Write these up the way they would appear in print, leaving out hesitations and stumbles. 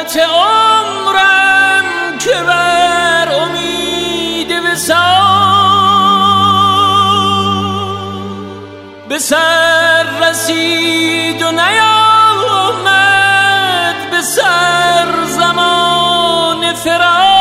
مدت عمرم که بر امید وصال به سر رسید و نیامد به سر زمان فراق.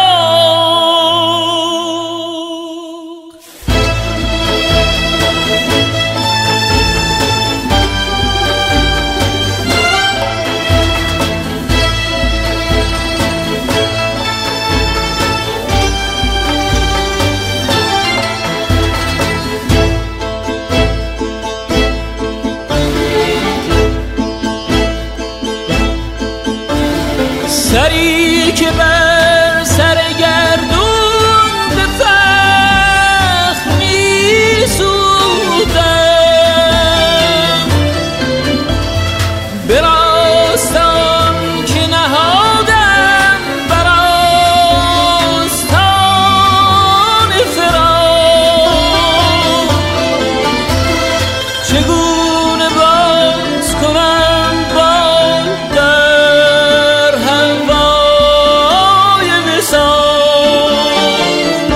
سری که بر سر گردون به فخر می سودم به راستان که نهادم بر آستان فراق. چگونه باز کنم بال در هوای وصال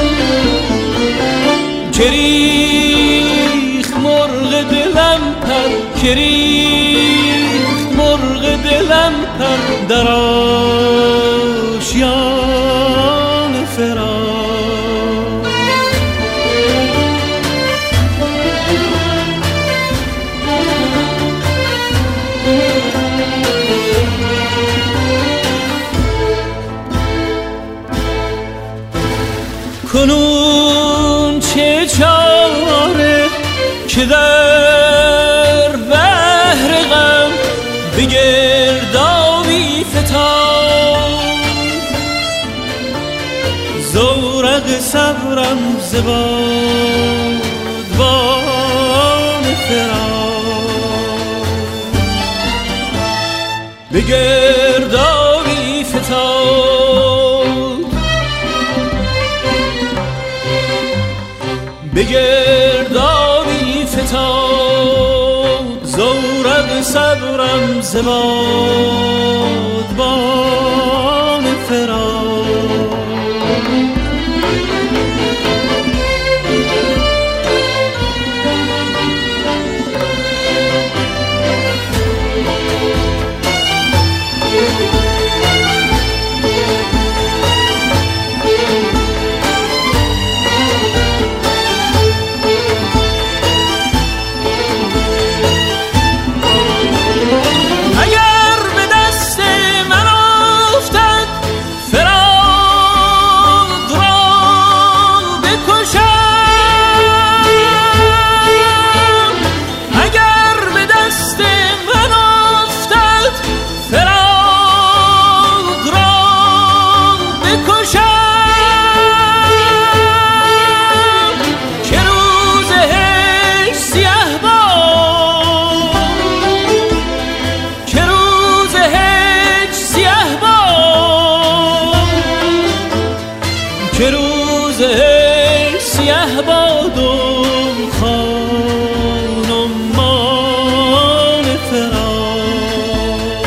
که ریخت مرغ دلم پر، که ریخت مرغ دلم پر در آشیان فراق. کنون چه چاره که در بحر غم به گردابی فتاد، زورق صبرم ز بادبان فراق. به گردابی فتاد، به گردابی فتاد، زورق صبرم ز بادبان فراق. که روز سیه باد و خانمان فراق.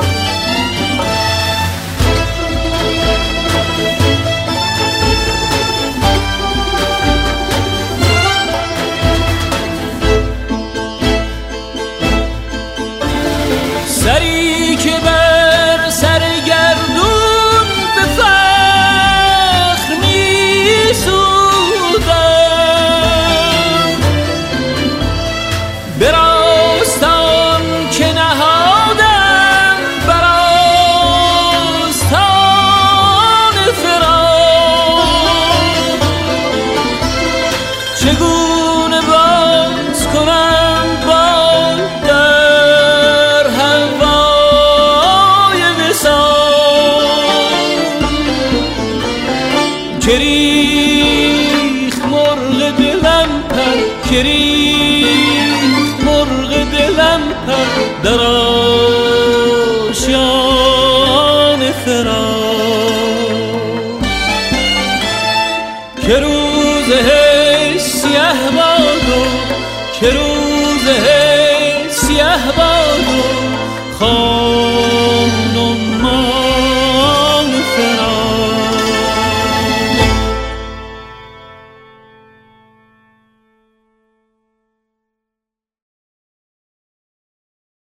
سری که بر سر گردون به فخر می سودم، به راستان که نهادم بر آستان فراق. چگونه باز کنم بال در هوای وصال که ریخت مرغ دلم پر، که ریخت مرغ دلم پر در آشیان فراق. که روز سیه باد و که روز سیه باد و